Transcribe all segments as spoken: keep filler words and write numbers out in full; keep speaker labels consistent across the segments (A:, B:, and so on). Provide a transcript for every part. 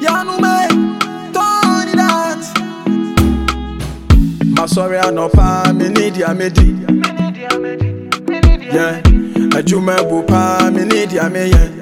A: Yanume, Tony that. My sorry, I no pa, me need ya, me di. Yeah, a jume bupa, me need ya, me yeah.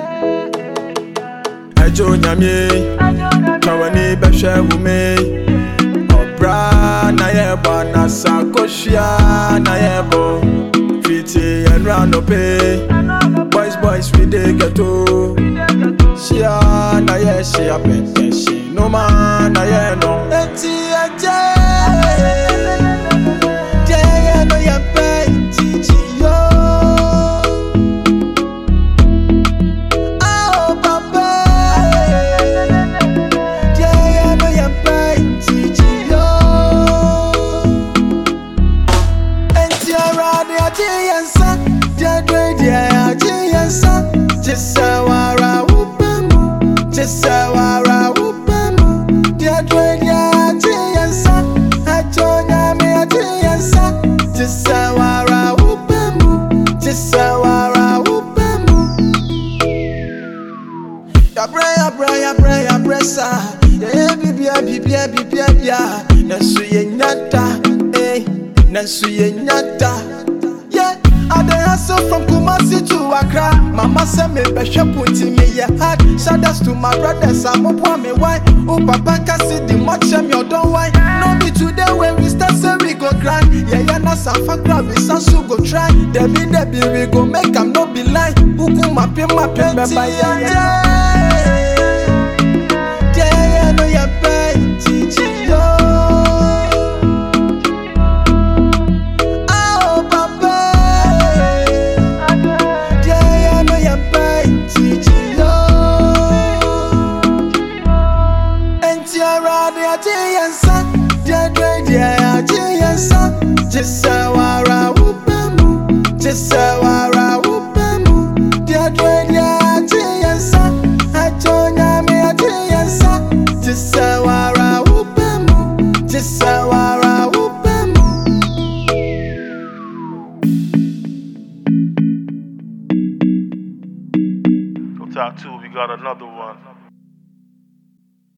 A: A jo nyame, kawani beshe wume. Obra na yebo na sakoshia na yebo. Pretty and round up pay. Boys, boys, we dey get to. She a na ye, she a pente, she no man na ye no. Eti a jay, jay no ye pay, chichi yo. Ah papa, jay no ye pay, chichi yo. Eti a radi a jay and son, jay dwe jay a jay and son, just say wara. Sawara upemu dia dwenya chiyansa achonya me achiyansa sawara upemu sawara upemu ya bra ya bra ya bra ya bresa ya bibia bibia bibia bia nasu ye nyata eh nasu ye nyata yeah. I dey hustle from Kumasi to Accra. Mama say me be shop until me ye hard. Shout outs to my brothers, I'm up on me why. Oh papa can see the much me you don't why. No be today when we start say we go grind. Yeah yeah na safa grab we sansu go try. Debi debi we go make am no be lie. Uku ma pe ma pe me ba yeah yeah. Yeah yeah no ya pe chichi yo. Just sawara upemu, just sawara upemu. Dia dwenya chiyansa, achonya me achiyansa. Just sawara upemu, just sawara upemu.
B: Go top two, we got another one.